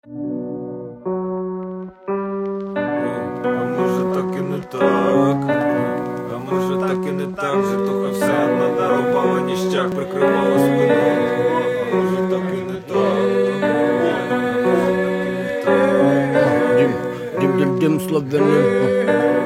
А може так і не так, а може так і не так, житуха все одно дарувала ніщак, прикривала спину. А може так і не так. Дім славянин.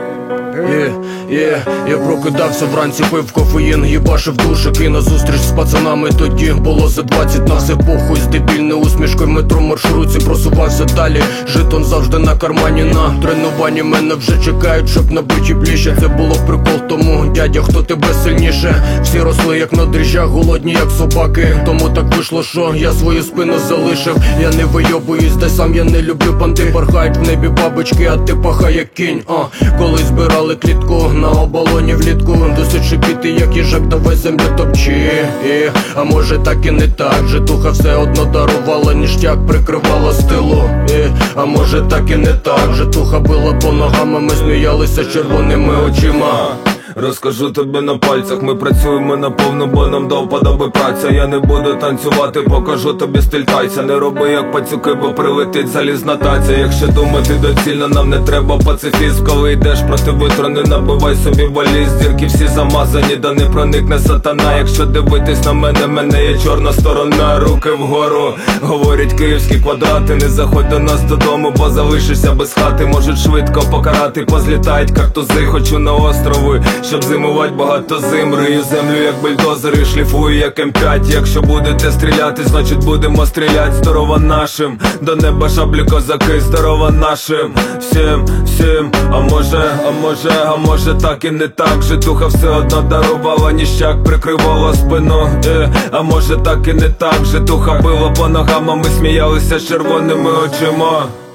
Я прокидався вранці, пив кофеїн, їбашив душик і назустріч з пацанами тоді було за 20, на все похуй, з дебільною усмішкою в метро маршрутці просувався далі. Жетон завжди на кармані, на тренуванні мене вже чекають, щоб набиті ближче. Це було прикол тому, дядя, хто тебе сильніше. Всі росли як на дріжджах, голодні як собаки. Тому так вийшло, що я свою спину залишив. Я не вийобуюсь, та сам я не люблю понти. Порхають в небі бабочки, а ти пахай як кінь. Коли збирали клітку на оболоні влітку, досить шипіти як їжак, давай землю топчи. А може так і не так, житуха все одно дарувала ніштяк, прикривала стилу. А може так і не так, житуха била по ногам, а ми сміялися червоними очима. Розкажу тобі на пальцях, ми працюємо наповну, бо нам до вподоби праця. Я не буду танцювати, покажу тобі стиль тайця. Не роби як пацюки, бо прилетить залізна таця. Якщо думати доцільно, нам не треба пацифіст. Коли йдеш проти вітру, не набивай собі валіз. Дірки всі замазані, да не проникне сатана. Якщо дивитись на мене є чорна сторона. Руки вгору, говорять київські квадрати. Не заходь до нас додому, бо залишишся без хати. Можуть швидко покарати, позлітають картузи. Хочу на острови, щоб зимувати багато зим. Рию землю як бульдозери, шліфую як М5. Якщо будете стріляти, значить будемо стрілять. Здорова нашим, до неба шаблі козаки. Здорова нашим, всім. А може так і не так, житуха все одно дарувала ніщак, прикривала спину. А може так і не так, житуха била по ногам, а ми сміялися з червоними очима.